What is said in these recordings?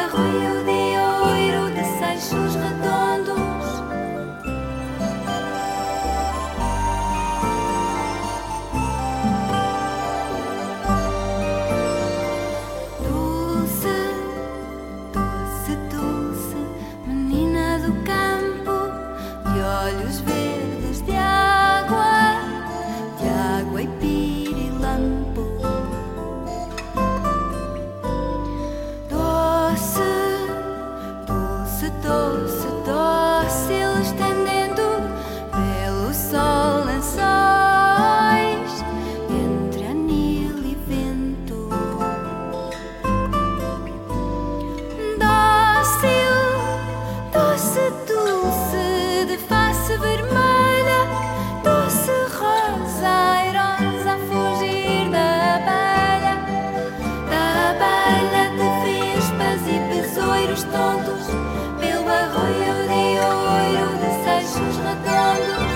arroio de ouro de seixos redondos. Dulce, doce, dulce, menina do campo, de olhos verdes de água e pirilampo. Doce, doce, doce, dócil, estendendo pelo sol lençóis entre anil e vento. Dócil, doce, dulce, de face vermelha, doce rosa, airosa a fugir da abelha de vespas e besouros tontos, pelo arroio de ouro de seixos redondos.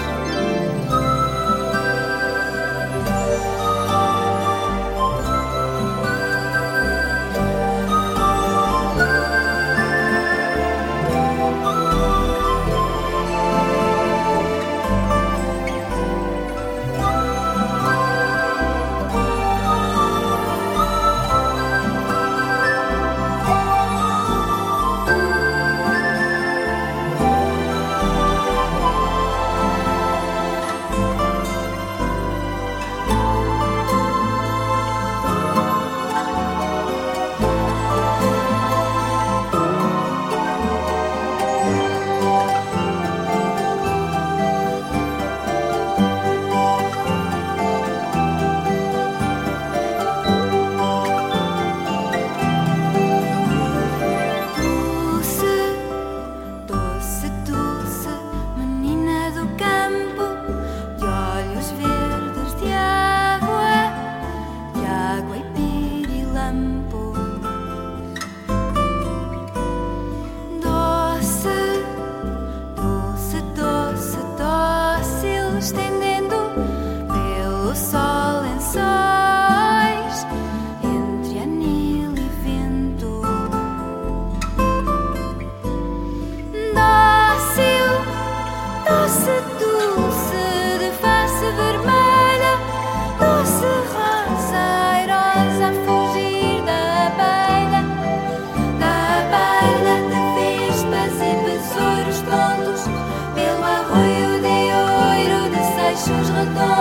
Doce, doce, menina do campo, de olhos verdes de água e pirilampo. Doce, doce, doce, dócil, estendendo pelo sol lençóis entre anil e vento. Dócil, doce, dulce, de face vermelha, doce rosa, airosa a fugir da abelha de vespas e besouros tontos, pelo arroio de ouro de seixos redondos.